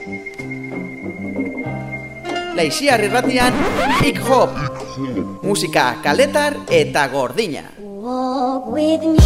Laixiar irratian hip hop, musika kaletar eta gordina. Walk with me.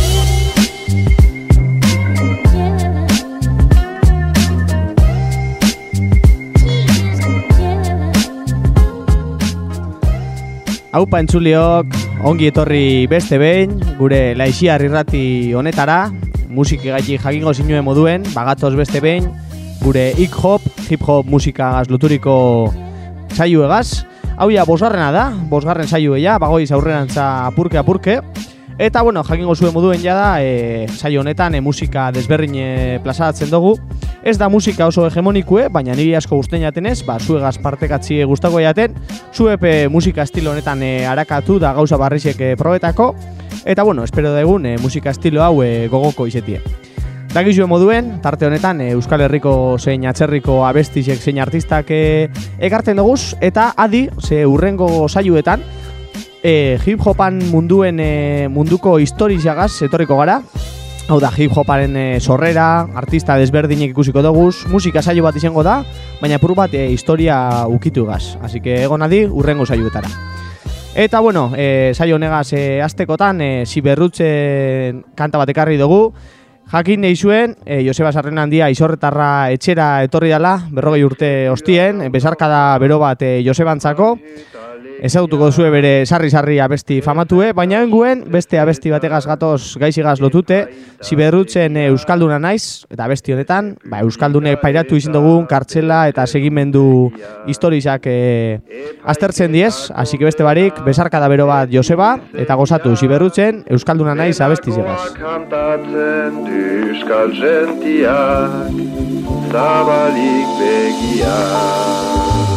Aupa entzuliok, ongi etorri beste behin, gure Laixiar irrati honetara, musikigaitik jakingo zinuen moduen, bagatoz beste behin, gure hip hop musikagaz loturiko saioegaz. Hau ja, bosgarrena da, bosgarren saioea, bagoiz aurrerantza apurke. Eta, bueno, jakingo zuen moduen jada, saio honetan musika desberdin plazaratzen dugu. Ez da musika oso hegemonikue, baina niri asko gusten jatenez, zuegaz partekatzi gustako jaten, zuep musika estilo honetan harakatu da gauza barrizek probetako. Eta, bueno, espero dugun musika estilo hau gogoko izetie. Dakizuen moduen, tarte honetan Euskal Herriko zein atzerriko abestizek zein artistak ekartzen duguz, eta adi, ze urrengo saioetan, hip hopan munduko historizagaz etorriko gara. Hau da, hip hoparen sorrera, artista desberdinek ikusiko duguz, musika saio bat izango da, baina pur bat historia ukitu egaz. Así que egon adi, urrengo saioetara. Eta, bueno, saio honegaz aztekotan, Ziberrutzen kanta bat ekarri dugu. Jakin nahi zuen, Joseba Sarrenandia izorretarra etxera etorri dela, 40 urte hostien, besarkada bero bat Josebantzako. Ezagutuko zue bere sarri abesti famatue, baina enguen beste abesti bategaz gatoz gaizigaz lotute, Ziberrutzen Euskalduna naiz, eta abesti honetan, Euskaldunek pairatu izin dugun kartzela eta segimendu historizak aztertzen diez, hasi que beste barik, besarkada bero bat Joseba, eta gozatu Ziberrutzen Euskalduna naiz abesti zegaz. Euskal gentiak, zabalik begiak.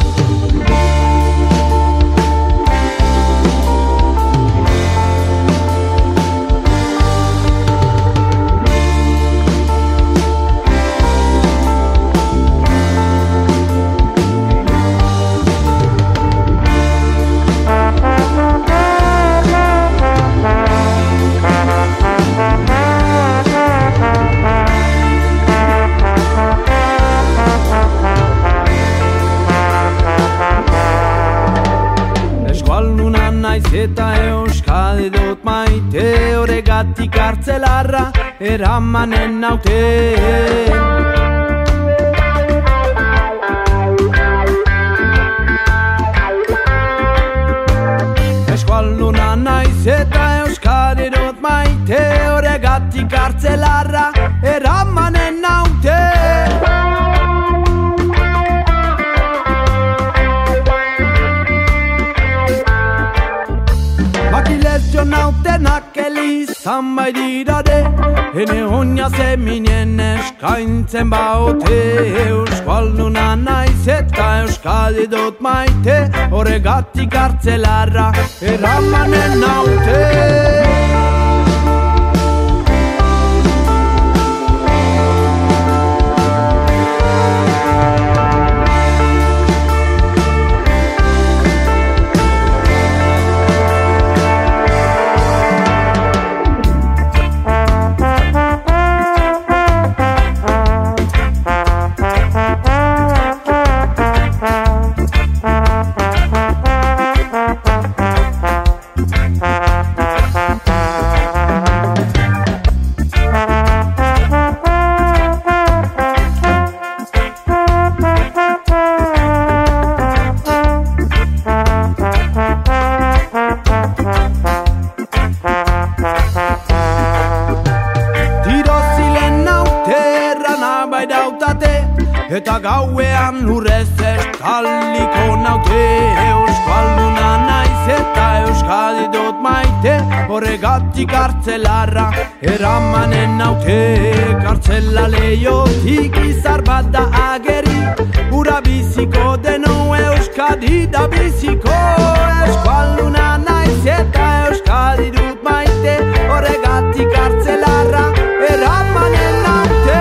Eta Euskadi dut maite, horregatik kartzelarra eramanen naute. Eskualduna naiz eta Euskadi dut maite, horregatik kartzelarra eramanen naute. Nautenak elizan baidirade, ene honia zeminen eskaintzen baute. Euskalduna naiz eta Euskadi dut maite, horregatik kartzelarra eramanen naute. Eta gauean lurrez estaliko naute. Euskalduna naiz eta Euskadi dut maite, horregatik kartzelarra eramanen naute. Kartzela leiotik izar bat da ageri, ura biziko deno Euskadi da biziko. Euskalduna naiz eta Euskadi dut maite, horregatik kartzelarra eramanen naute.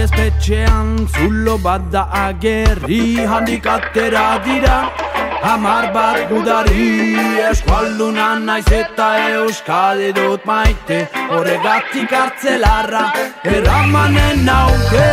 Gaztetxean zulo bat da agerri, handik atera dira 10 bat gudari. Euskalduna naiz eta Euskadi dut maite, horregatik kartzelarra eramanen nauke.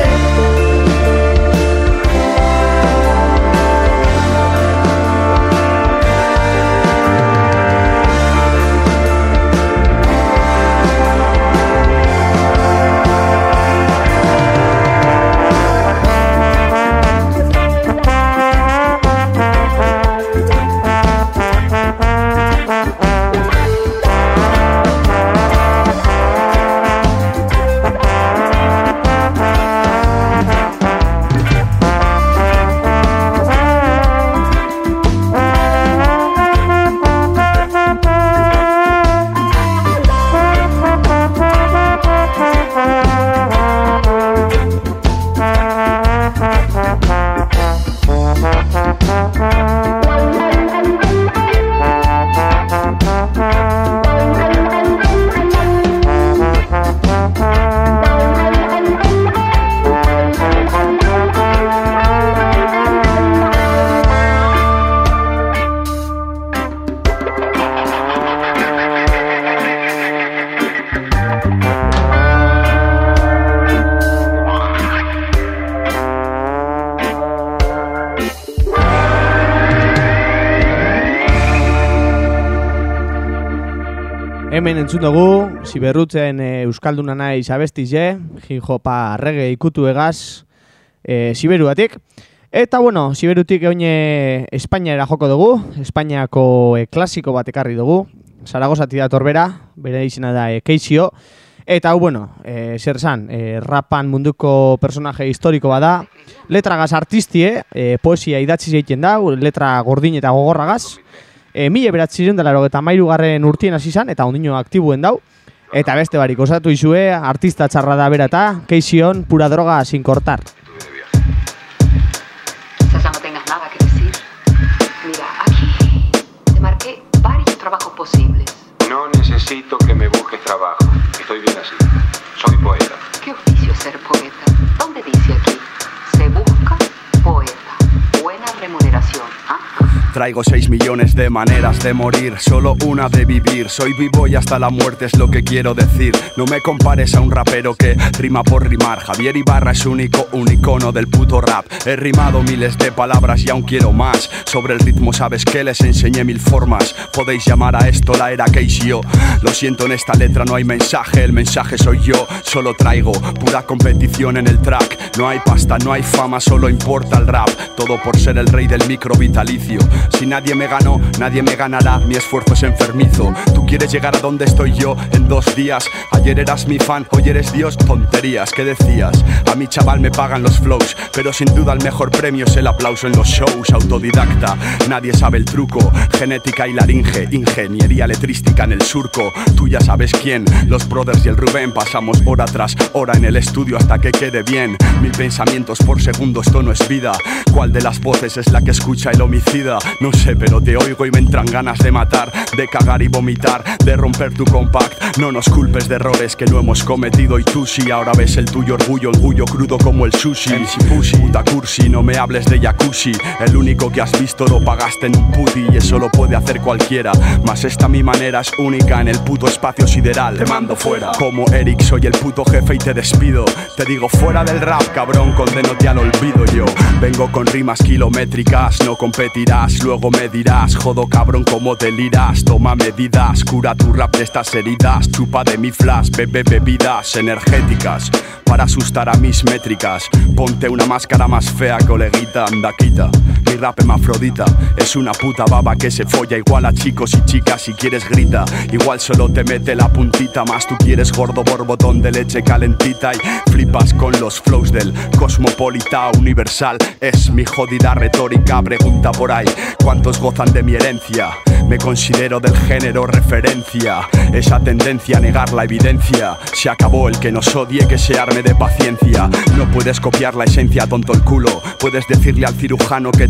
Hemen entzun dugu, Ziberrutzen Euskalduna naiz abestize, hip-hopa reggae ikutu egaz Ziberuatik. Eta bueno, Ziberutik egoine Espainiara joko dugu, Espainiako klasiko bat ekarri dugu, Zaragozati dator bera, bere izena da Keizio. Eta hau, bueno, zer zan, rapan munduko personaje historiko bada, letragaz artistie, poesia idatzi zeiten da, letra gordin eta gogorragaz. 1993 urtien hasi izan eta ondino aktibuen dau. Eta beste barik osatu izue, artista txarra da bera eta Keizion, pura droga sin cortar. Quizás ya no tengas nada que decir. Mira, aquí te marqué varios trabajos posibles. No necesito que me busques trabajo. Estoy bien así. Soy poeta. ¿Qué oficio es ser poeta? ¿Dónde dice aquí? Se busca poeta. Buena remuneración. ¿Ah? Traigo 6 millones de maneras de morir, solo una de vivir. Soy vivo y hasta la muerte es lo que quiero decir. No me compares a un rapero que rima por rimar. Javier Ibarra es un icono del puto rap. He rimado miles de palabras y aún quiero más. Sobre el ritmo sabes que les enseñé 1000 formas. Podéis llamar a esto la era Keizio. Lo siento, en esta letra no hay mensaje, el mensaje soy yo. Solo traigo pura competición en el track. No hay pasta, no hay fama, solo importa el rap. Todo por ser el rey del micro vitalicio. Si nadie me ganó, nadie me ganará. Mi esfuerzo es enfermizo. Tú quieres llegar a donde estoy yo en 2 días. Ayer eras mi fan, hoy eres Dios. Tonterías, ¿qué decías? A mi chaval me pagan los flows, pero sin duda el mejor premio es el aplauso en los shows. Autodidacta, nadie sabe el truco. Genética y laringe, ingeniería letrística en el surco. Tú ya sabes quién, los brothers y el Rubén. Pasamos hora tras hora en el estudio hasta que quede bien. 1000 pensamientos por segundo, esto no es vida. ¿Cuál de las voces es la que escucha el homicida? No sé, pero te oigo y me entran ganas de matar, de cagar y vomitar, de romper tu compact. No nos culpes de errores que no hemos cometido y tú sí. Ahora ves el tuyo orgullo crudo como el sushi. MC Pussy, puta cursi, no me hables de jacuzzi. El único que has visto lo pagaste en un puti y eso lo puede hacer cualquiera. Mas esta mi manera es única en el puto espacio sideral. Te mando fuera. Como Eric soy el puto jefe y te despido. Te digo fuera del rap, cabrón, condénote al olvido yo. Vengo con rimas kilométricas, no competirás, luego me dirás, jodo cabrón como deliras. Toma medidas, cura tu rap de estas heridas. Chupa de mi flash, bebe bebidas energéticas para asustar a mis métricas. Ponte una máscara más fea, coleguita, anda quita. Mi rap hermafrodita es una puta baba que se folla igual a chicos y chicas. Si quieres grita, igual solo te mete la puntita. Más tú quieres gordo borbotón de leche calentita y flipas con los flows del cosmopolita universal. Es mi jodida retórica, pregunta por ahí ¿cuántos gozan de mi herencia? Me considero del género referencia. Esa tendencia a negar la evidencia. Se acabó, el que nos odie que se arme de paciencia. No puedes copiar la esencia, tonto el culo. Puedes decirle al cirujano que te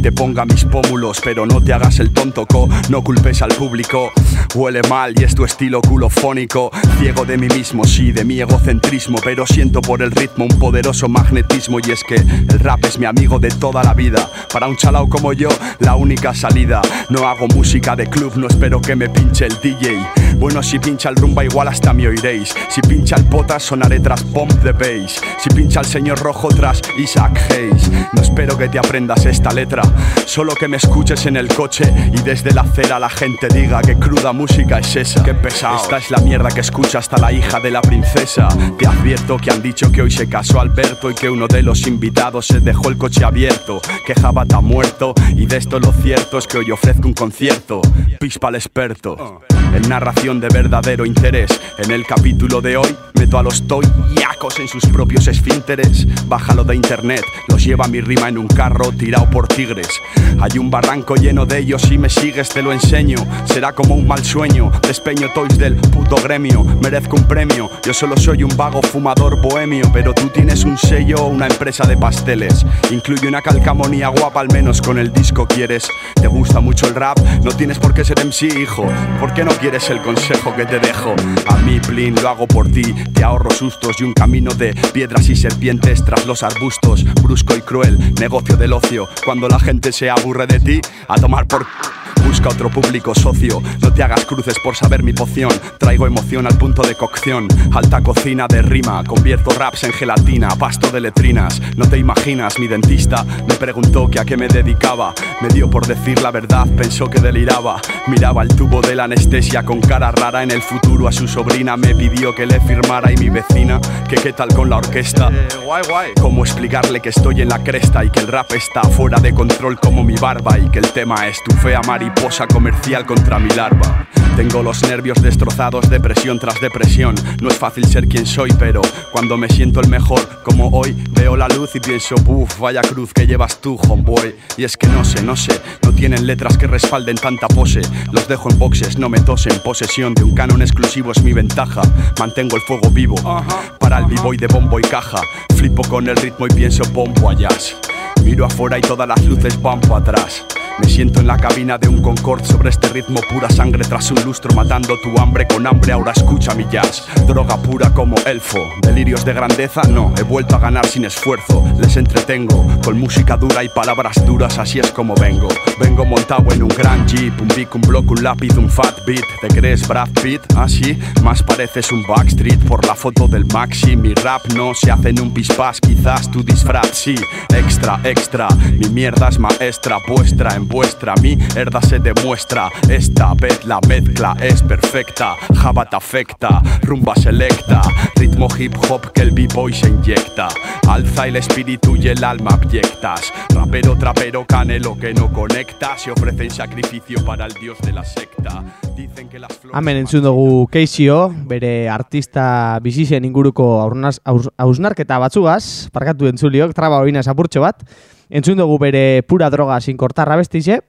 te ponga mis pómulos, pero no te hagas el tonto, no culpes al público. Huele mal y es tu estilo culofónico. Ciego de mí mismo, sí, de mi egocentrismo, pero siento por el ritmo un poderoso magnetismo. Y es que el rap es mi amigo de toda la vida. Para un chalao como yo, la única salida. No hago música de club, no espero que me pinche el DJ. Bueno, si pincha el rumba igual hasta me oiréis. Si pincha el potas sonaré tras Bomb the Bass. Si pincha el señor rojo tras Isaac Hayes. No espero que te aprendas esta letra, solo que me escuches en el coche y desde la acera la gente diga que cruda música es esa. Qué pesado. Esta es la mierda que escucha hasta la hija de la princesa. Te advierto que han dicho que hoy se casó Alberto y que uno de los invitados se dejó el coche abierto. Que Jabat ha muerto y de esto lo cierto es que hoy ofrezco un concierto. Pispa al experto. En narración de verdadero interés. En el capítulo de hoy meto a los toyacos en sus propios esfínteres. Bájalo de internet, los lleva mi rima en un carro tirado por tigres. Hay un barranco lleno de ellos, si me sigues te lo enseño. Será como un mal sueño, despeño toys del puto gremio. Merezco un premio, yo solo soy un vago fumador bohemio. Pero tú tienes un sello o una empresa de pasteles. Incluye una calcamonía guapa, al menos con el disco quieres. ¿Te gusta mucho el rap? No tienes por qué ser MC, hijo. ¿Por qué no quieres el consejo que te dejo? A mí, Blin, lo hago por ti. Te ahorro sustos y un camino de piedras y serpientes tras los arbustos. Brusco y cruel, negocio del ocio. Cuando la gente se aburre de ti, a tomar por... Busca otro público socio, no te hagas cruces por saber mi poción. Traigo emoción al punto de cocción. Alta cocina de rima, convierto raps en gelatina, pasto de letrinas. No te imaginas, mi dentista me preguntó que a qué me dedicaba. Me dio por decir la verdad, pensó que deliraba. Miraba el tubo de la anestesia con cara rara. En el futuro a su sobrina me pidió que le firmara. Y mi vecina, que qué tal con la orquesta. Guay. ¿Cómo explicarle que estoy en la cresta y que el rap está fuera de control como mi barba? Y que el tema es tu fea mariposa comercial contra mi larva. Tengo los nervios destrozados, depresión tras depresión. No es fácil ser quien soy, pero cuando me siento el mejor, como hoy, veo la luz y pienso, buf, vaya cruz que llevas tú, homeboy. Y es que no sé, no tienen letras que respalden tanta pose. Los dejo en boxes, no me tosen. Posesión de un canon exclusivo es mi ventaja. Mantengo el fuego vivo, para el b-boy de bombo y caja. Flipo con el ritmo y pienso bombo a jazz. Miro afuera y todas las luces van para atrás. Me siento en la cabina de un Concorde sobre este ritmo, pura sangre tras un lustro, matando tu hambre con hambre. Ahora escucha mi jazz, droga pura como elfo. Delirios de grandeza, no, he vuelto a ganar sin esfuerzo. Les entretengo con música dura y palabras duras, así es como vengo. Vengo montado en un gran jeep, un beat, un block, un lápiz, un fat beat. ¿Te crees Brad Pitt? Así, más pareces un Backstreet por la foto del Maxi. Mi rap no se hace en un pispás, quizás tu disfraz sí. Extra, mi mierda es maestra vuestra. En vuestra mierda se demuestra. Esta vez la mezcla es perfecta. Jabat afecta, rumba selecta. Ritmo hip hop que el b-boy se inyecta. Alza el espíritu y el alma abyectas. Rapero, trapero, canelo que no conecta. Se ofrecen sacrificio para el dios de la secta. Dicen que las flores... Hemen entzun dugu Keisio, bere artista bizizen inguruko hausnarketa batzugaz. Parkatu entzuliok, traba hori apurtxo bat. Entzun dugu bere pura droga sin cortar abestize.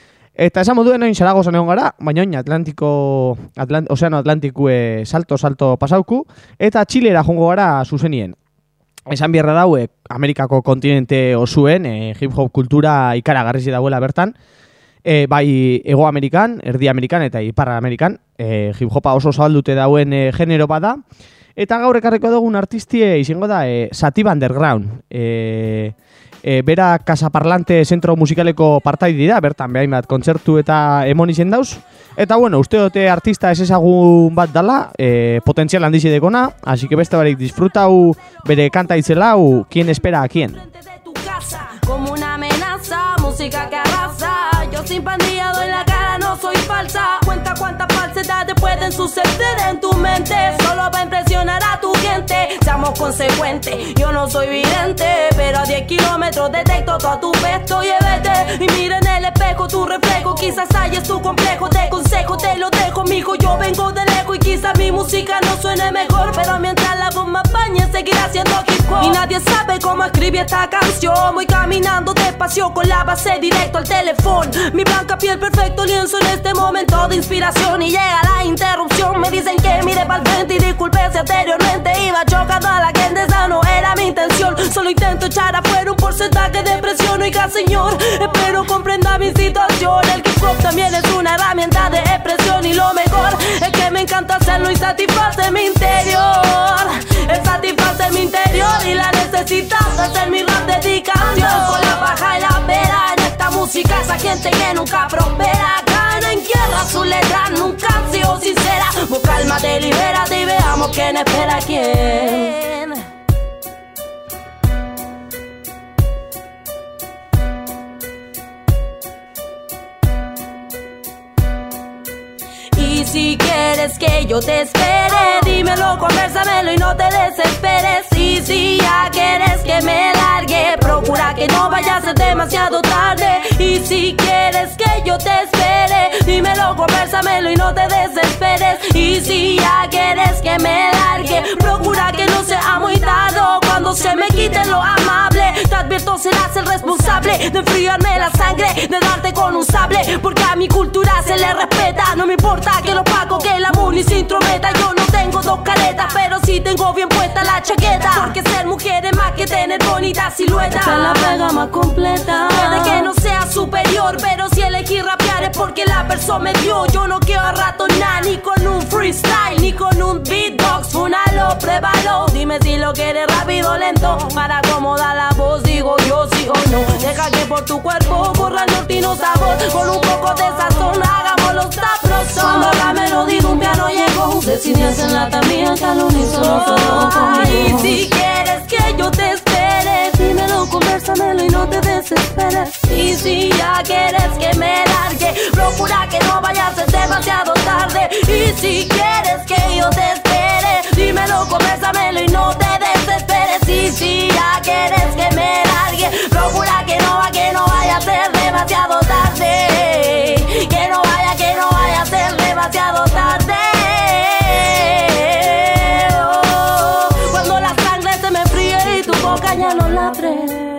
Eta esan moduen oin Zaragozan egon gara, baina oin Ozeano Atlantikue salto pasauku, eta Txilera jongo gara zuzenien. Esan bierra daue, Amerikako kontinente osuen, hip-hop kultura ikaragarrizi dauela bertan, bai Ego Amerikan, Erdi Amerikan eta Ipar Amerikan, hip-hopa oso zabaldute dauen genero bada, eta gaur ekarriko dugun artistie izango da Sativa Underground. Bera Casaparlante zentro musikaleko partaide dira, bertan behain bat kontzertu eta emon izen dauz. Eta bueno, uste dute artista ez ezagun bat dala, potentzial handizi dekona, así que beste barik disfrutau bere kanta itzelau, ¿Quién espera a quién? Como una amenaza, música que arrasa. Yo sin pandilla doy la cara, no soy falsa. Cuenta cuántas falsedades pueden suceder en tu mente, solo para impresionar a tu gente. Seamos consecuentes, yo no soy vidente, pero a 10 kilómetros detecto todo tu pesto. Llévete y mira en el espejo tu reflejo. Quizás halles tu complejo, te consejo, te lo dejo, mijo. Yo vengo de lejos y quizás mi música no suene mejor, pero mientras la voz me apañe seguirá siendo hip hop. Y nadie sabe cómo escribí esta canción. Voy caminando despacio con la base directo al teléfono. Mi blanca piel, perfecto lienzo en este momento de inspiración. Y llega la interrupción, me dicen que mire pa'l frente y disculpe si anteriormente iba chocando a la gente. Esa no era mi intención, solo intento echar afuera un porcentaje porcentaje de depresión, oiga señor, espero comprenda mi situación. El hip hop también es una herramienta de expresión y lo mejor es que me encanta hacerlo y satisface mi interior. Satisface mi interior y la necesidad de hacer mi rap dedicación. Con la paja y la pera en esta música, esa gente que nunca prospera. Gana en guerra, su letra nunca han sido sincera. Vos cálmate, libérate y veamos quién espera a quién. Y si quieres que yo te espere, dímelo, conversamelo y no te desesperes. Y si ya quieres que me largue, procura que no vaya a ser demasiado tarde. Y si quieres que yo te espere, dímelo, conversamelo y no te desesperes. Y si ya quieres que me largue, procura que no sea muy tarde. Cuando se me quite lo amable, te advierto, serás el responsable de enfriarme la sangre, de darte con un sable, porque a mi cultura se le respeta. No me importa que lo pago, que la muni se intrometa. Yo no tengo dos caretas, pero sí tengo bien puesta la chaqueta, porque ser mujer es más que tener bonita silueta. Esta es la pega más completa. Puede que no sea superior, pero si elegí rapear es porque la persona me dio. Yo no quiero arratonar ni con un freestyle, ni con un beatbox. Funalo, pruébalo, dime si lo quieres rápido o lento. Para acomodar la voz digo yo sí o no. Deja que por tu cuerpo corra el nortino sabor. Con un poco de sazón hagamos los sabrosos. Cuando la melodía de un piano llegó, decidí hacer la también que al unísono solo conmigo. Y si quieres que yo te espere, dímelo, conversamelo y no te desesperes. Y si ya quieres que me largue, procura que no vaya a ser demasiado tarde. Y si quieres que yo te espere, dímelo, conversamelo y no te desesperes. Y si ya quieres que me largue, procura que no vaya a ser demasiado tarde. Que no vaya a ser demasiado tarde. Oh, cuando la sangre se me fríe y tu boca ya no ladre.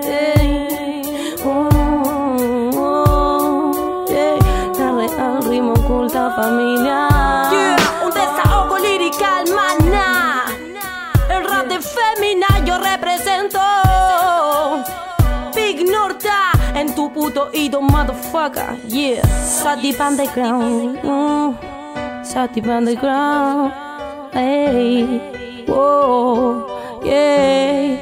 Al ritmo oculta familia. Yeah, un desahogo lirical, maná. El rap de Femina yo represento. Big Norta en tu puto oído, motherfucker. Yeah, Sativ Underground. Sativ Underground. Hey, wow, yeah,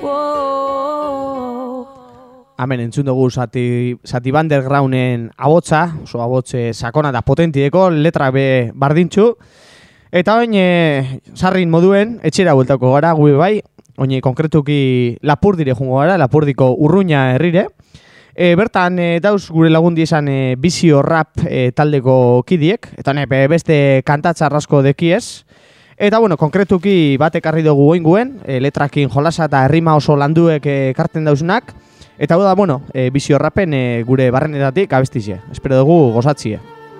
wow. Hemen entzun dugu Sativ Undergrounden abotza, oso abotze sakona da potentideko, letra be bardintxu. Eta oin, sarrin moduen, etxera bueltako gara, gu bai, oin konkretuki Lapurdire jungo gara, Lapurdiko Urruña herrire. Bertan dauz gure lagundi esan Bizio Rap taldeko kidiek, eta beste kantatzarrasko dekiez. Eta bueno, konkretuki batek arri dugu oinguen, letrakin jolasa eta herrima oso landuek ekarten dauzunak. Eta hau da, bueno, Bizio Rapen gure barrenetatik abestize. Espero dugu gozatzie.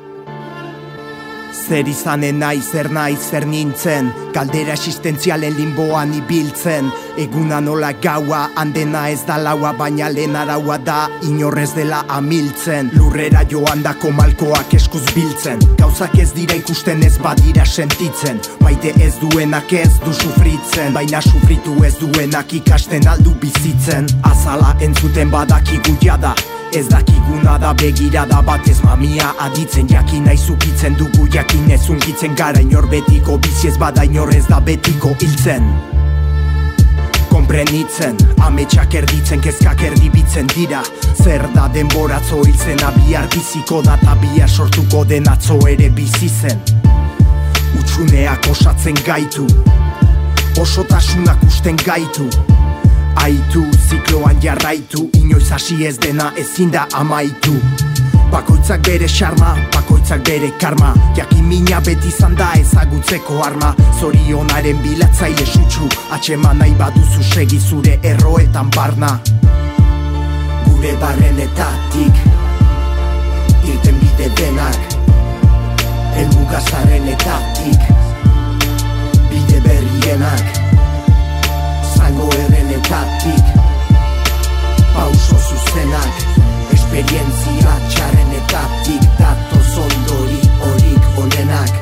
Zer izanen naiz, zer naiz, zer nintzen, kaldera existentzialen limboan ibiltzen. Eguna nola gaua, handena ez da laua, baina lehen araua da, inorrez dela amiltzen. Lurrera joan dako malkoak eskuz biltzen, gauzak ez dira ikusten ez badira sentitzen. Maite ez duenak ez du sufritzen, baina sufritu ez duenak ikasten aldu bizitzen. Azala entzuten badakigu jada, ez dakiguna da begirada batez mamia aditzen. Jakin nahi zukitzen dugu, jakin ez unkitzen gara inor betiko, bizi ez bada inor ez da betiko hiltzen. Konprenitzen, ametsak erditzen, kezkak erdibitzen dira. Zer da denboratzo hiltzen, bihar biziko da ta bihar sortuko den atzo ere bizi zen. Utsuneak osatzen gaitu, osotasunak usten gaitu. Aitu, zikloan jarraitu, inoiz hasi ez dena ezin da amaitu. Bakoitzak bere xarma, bakoitzak bere karma, jakin mina beti izan da ezagutzeko arma. Zorionaren bilatzaile sutsu, atxeman nahi baduzu segi zure erroetan barna. Gure barrenetatik, irten bide denak, elmugazarrenetatik, bide berrienak, zango errenetatik, pauso zuzenak, esperientzia txarrenetatik, datoz ondori horik onenak.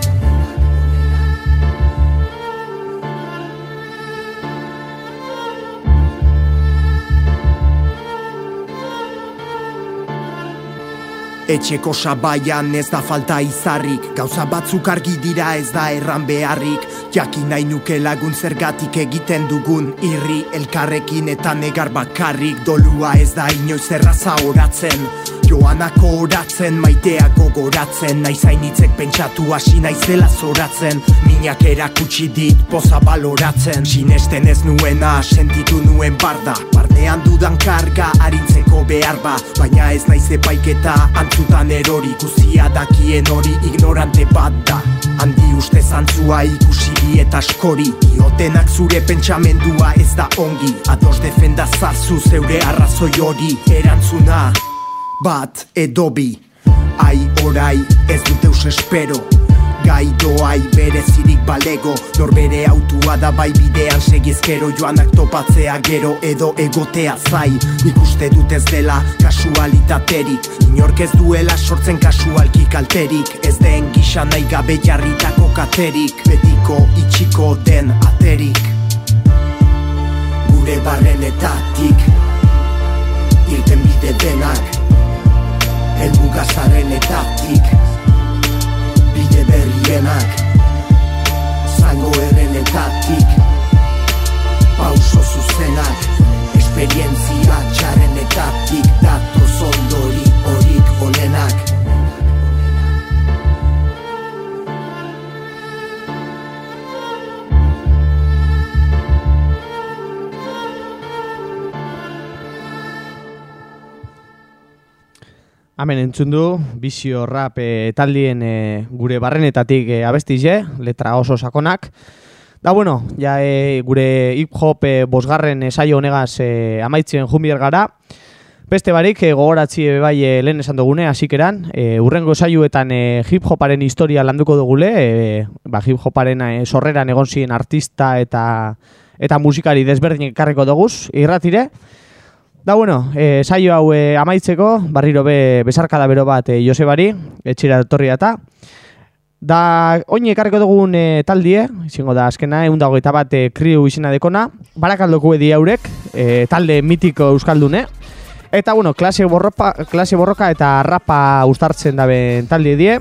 Etxeko sabaian ez da falta izarrik, gauza batzuk argi dira ez da erran beharrik. Jakin nahi nuke lagun zergatik egiten dugun irri elkarrekin eta negar bakarrik. Dolua ez da inoiz erraza oratzen, joanako oratzen, maitea gogoratzen. Naizainitzek pentsatu hasi naizela zoratzen, minak erakutsi dit poza baloratzen. Sinesten ez nuena sentitu nuen barda, barnean dudan karga arintzeko behar ba. Baina ez naiz epaiketa antzutan erori, guzia dakien hori ignorante bat da. Handi uste zantzua ikusi eta askori, diotenak zure pentsamendua ez da ongi. Ados defendazazu zeure arrazoi hori, erantzuna bat edo bi. Ai orai ez dut eus espero, gai doai berezirik balego. Norbere autua da bai bidean segizkero, joanak topatzea gero edo egotea zai. Nik uste dut ez dela kasualitaterik, inork ez duela sortzen kasualki kalterik. Ez den gisa nahi gabe jarritako katerik, betiko itxiko den aterik. Gure barrenetatik irten bide denak, helbugazarrenetatik bide berrienak, zango errenetatik pauso zuzenak, esperientzia txarrenetatik datoz ondori horik onenak. Hemen entzun du, Bizio Rap taldien gure barrenetatik abestize, letra oso sakonak. Da bueno, ja gure hip-hop bosgarren saio honegaz amaitzen junbier gara. Beste barik, gogoratzi bai lehen esan dugune, hasikeran, urrengo saioetan hip-hoparen historia landuko dugule, hip-hoparen sorreran egon ziren artista eta musikari desberdinek ekarriko duguz, irratire. Da bueno, saio hau amaitzeko, barriro besarkada bero bat Josebari, etxira etorria eta. Da, oin ekarriko dugun taldie, izango da azkena, 121 kriu izena dekona, barakaldoko edi haurek, talde mitiko euskaldune. Eta bueno, klase borroka eta rapa ustartzen daben talde die.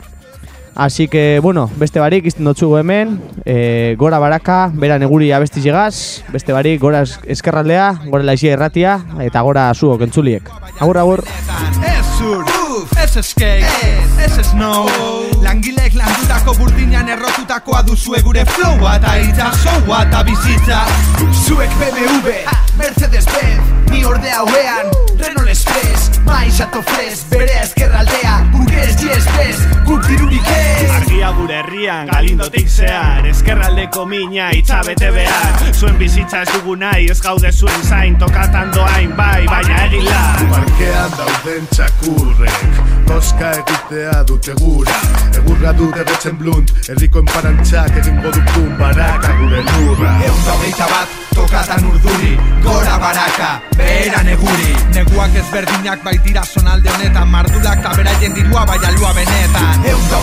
Así que, bueno, beste barik izten dutzugu hemen, gora baraka, bera neguri abesti llegaz, beste barik gora eskerraldea, gora laixia erratia, eta gora zuok entzuliek. Agur, agur. Ez zur, ez skate, ez snow, langilek landutako burdinean errotutakoa duzue gure flowa eta itxasoa eta bizitza. Zuek BMW, Mercedes-Benz, ni ordea hauean, Renault Express, Maixato Fresh, bere eskerraldea, burgues GSPs, guk dirurik ez. Argia gure herrian, galindotik zehar, eskerraldeko mina itxabete behar. Zuen bizitza ez dugu nahi, ez gaude zuen zain, tokatan doain bai, baina egila. Parkean dauden txakurrek, toska egitea dute gura. Egurra dute retzen blunt, herriko enparantxak egingo dukun baraka gure lurra. 121 tokatan urduri, gora baraka, behera neguri. Neguak ezberdinak baitira zonalde honetan, mardulak eta beraien dirua bai alua benetan.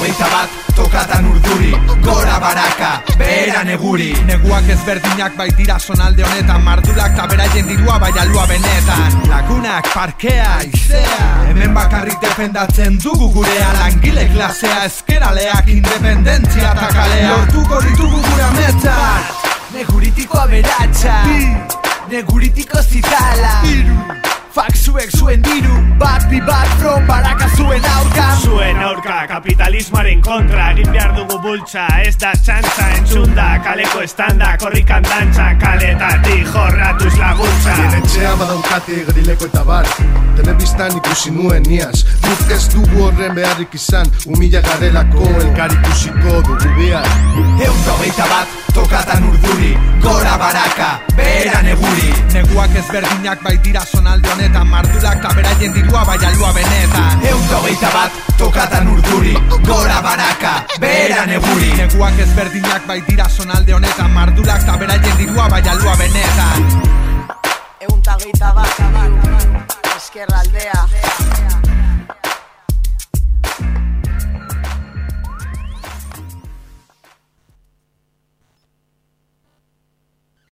121 tokatan urduri, gora baraka, behera neguri. Neguak ezberdinak baitira zonalde honetan, mardulak eta beraien dirua bai alua benetan. Lagunak, parkea, izea, hemen bakarrik defendatzen dugu gurea. Langile klasea, eskeraleak, independentzia eta kalea. Lortuko ditugu gure ametzak, neguritiko aberatsa, neguritiko zitala. Fak zuek zuen diru, bat bi bat from baraka zuen aurka. Zuen aurka, kapitalismoaren kontra, egin behar dugu bultza, ez da txantza, entzunda, kaleko estanda, korrikan dantza, kaletatik jorratuz laguntza. Etxea badaukate gerileko eta bar, telebistan ikusi nuen niaz. Guk ez dugu horren beharrik izan, humila garelako elkar ikusiko dugu behar. 121 tokatan urduri, gora baraka, behera neguri. Neguak ezberdinak baitira zonalde honetan, mardulak eta beraien dirua bai alua benetan. 121 tokatan urduri, gora baraka, behera neguri. Neguak ezberdinak baitira zonalde honetan, mardulak eta beraien dirua bai alua benetan. 121 eskerraldea.